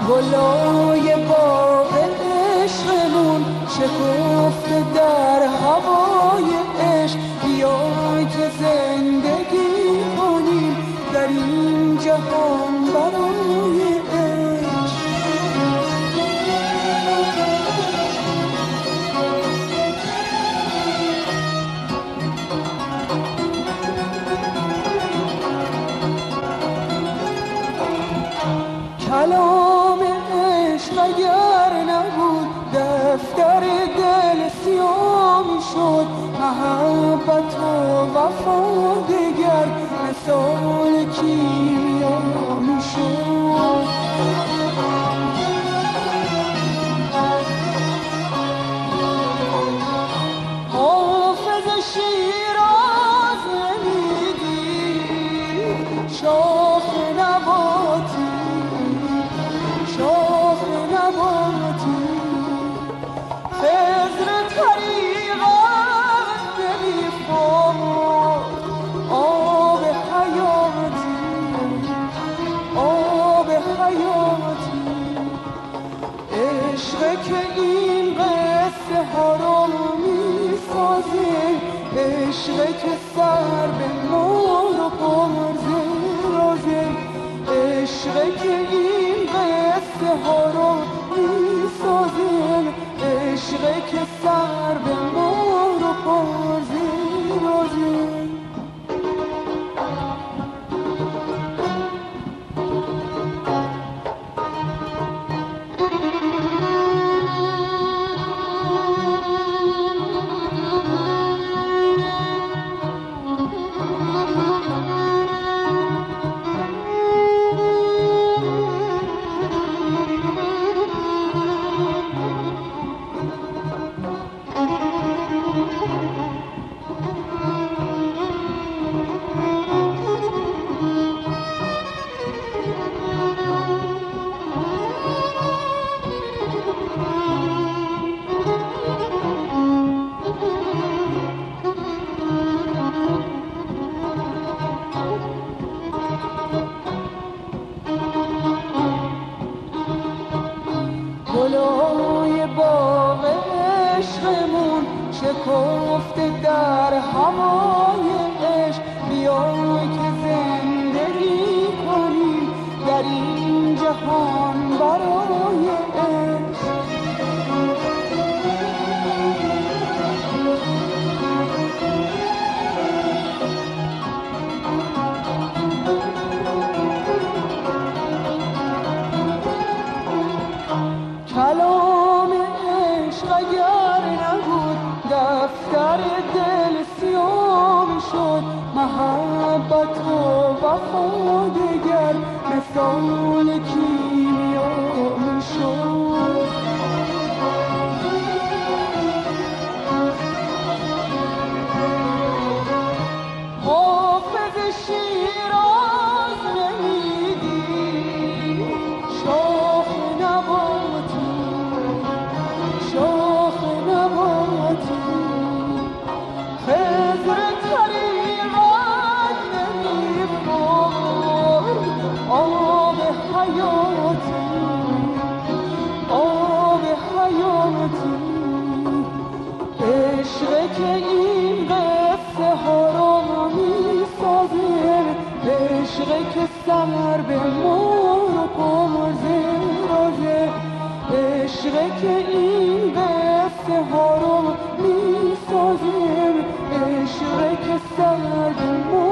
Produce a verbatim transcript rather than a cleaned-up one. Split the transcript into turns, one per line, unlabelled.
گلای باغ عشقمون شکفته در هوای عشق، بیای که زندگی کنیم در این جهان برای عشق. کلام عشق اگر نبود دفتر دل سیاه میشد، محبت و وفا دگر مثال کیمیا میشد. حافظ شیراز نمیدی شاخ نباتی، شاخ نباتی خضر طریقت نمیخورد آب حیاتی، آب حیاتی. عشق که این قصه ها رو میسازه، عشق که سر به مور و پرزه رازه، عشق که این قصه ها رو میسازه، عشق که سر به مور و پرزه رازه. گلای باغ عشقمون شکفته در هوای عشق، بیای که زندگی کنیم در این جهان برای عشق. کلام عشق اگر نبود دفتر دل سیاه میشد، محبت و وفا دگر مثال کیمیا میشد. حافظ شیراز نمیدی شاخ نباتی، شاخ نباتی خضر طریقت نمیخورد آب حیاتی، آب حیاتی. عشق که این قصه ها رو میسازه، عشق که سر به مور و پرزه رازه، عشق که این قصه ها رو میسازه، عشق که سر به مور